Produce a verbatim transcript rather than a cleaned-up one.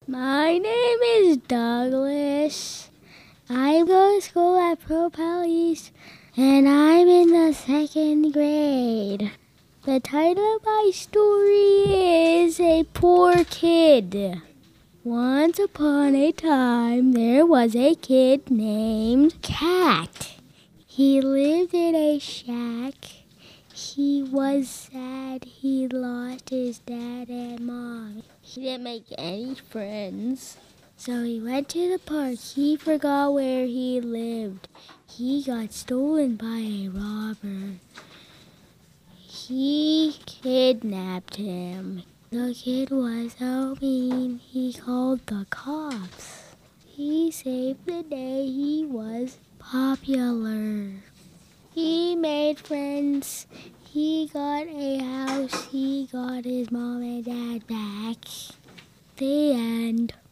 My name is Douglas. I go to school at Propel East, and I'm in the second grade. The title of my story is A Poor Kid. Once upon a time, there was a kid named Cat. He lived in a shack. He was sad he lost his dad and mom. He didn't make any friends. So he went to the park. He forgot where he lived. He got stolen by a robber. He kidnapped him. The kid was so mean, he called the cops. He saved the day. He was popular. He made friends. He got a house. He got his mom and dad back. The end.